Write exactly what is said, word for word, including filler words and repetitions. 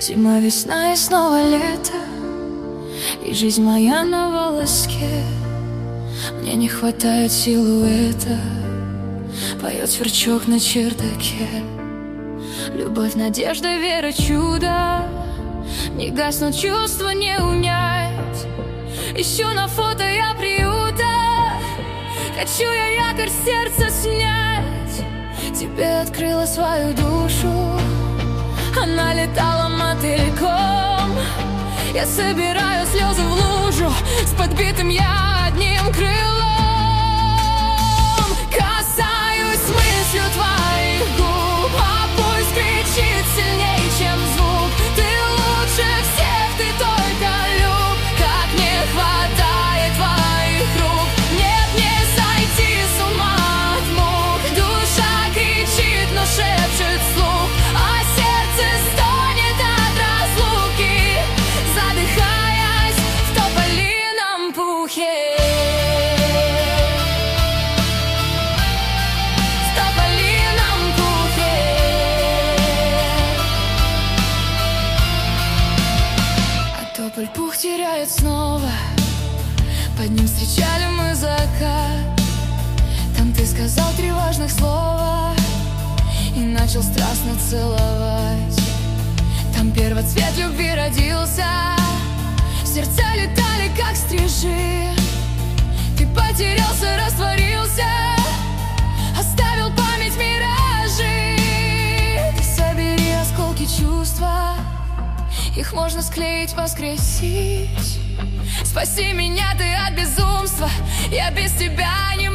Зима, весна и снова лето, и жизнь моя на волоске. Мне не хватает силуэта, поет сверчок на чердаке. Любовь, надежда, вера, чудо, не гаснут чувства, не унять. Ищу на фото я приюта, хочу я якорь сердца снять. Тебе открыла свою душу, она летала мотыльком. Я собираю слезы в лужу с подбитым я одним крылом. Касаюсь мыслью твоих губ, а пусть кричит сильнее, чем звук. Ты лучше всех, ты только люб. Как не хватает твоих рук. Нет, не сойти с ума от мук. Душа кричит, но шепчет вслух, а сердце стонет от разлуки, задыхаясь в тополином пухе. В тополином пухе. А тополь пух теряет снова, под ним встречали мы закат. Там ты сказал три важных слова и начал страстно целовать. Там первоцвет любви родился, сердца летали, как стрижи. Ты потерялся, растворился, оставил память миражи. Ты собери осколки чувства, их можно склеить, воскресить. Спаси меня ты от безумства, я без тебя не